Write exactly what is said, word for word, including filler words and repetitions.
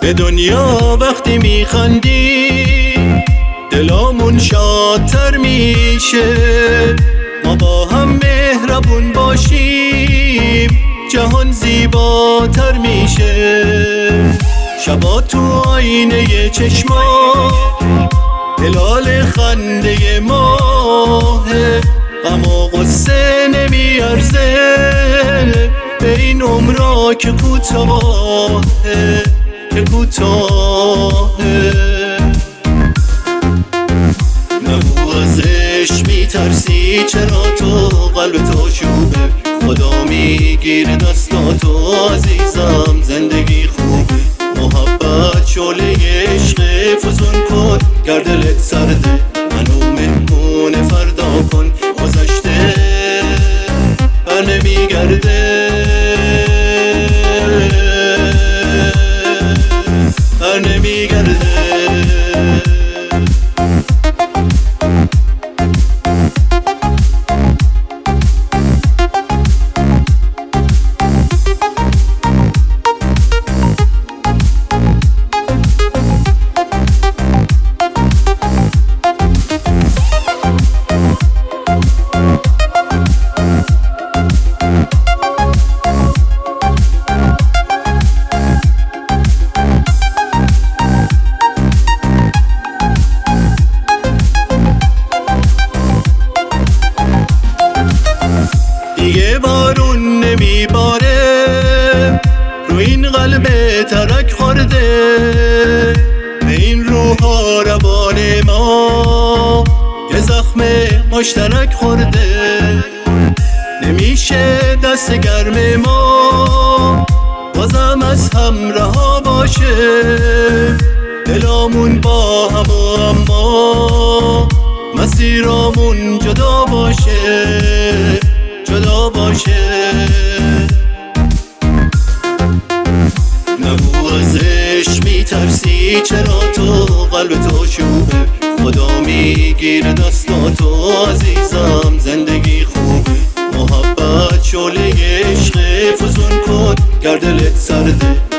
به دنیا وقتی میخندی دلامون شادتر میشه. ما با هم مهربون باشیم جهان زیباتر میشه. شبا تو آینه چشما هلال خنده ماهه، غم و غصه نمیارزه به این عمرا که کوتاهه که کوتاهه. نگو ازش میترسی چرا تو قلب تو شوبه، خدا میگیره دستاتو عزیزم زندگی خوبه. محبت شعله عشق فزون کن گر دلت سرده، منو مهمون فردا کن گذشته بر نمیگرده بر نمیگرده. دیگه بارون نمیباره رو این قلب ترک خورده، به این روحا روان ما یه زخم مشترک خورده. نمیشه دست گرم ما بازم از هم رها باشه، دلامون با هم و اما مسیرامون جدا باشه جدا باشه. نگو ازش میترسی چرا تو قلب تو شوبه، خدا میگیره دستاتو عزیزم زندگی خوبه. محبت شعله عشق فزون کن گر دلت سرده،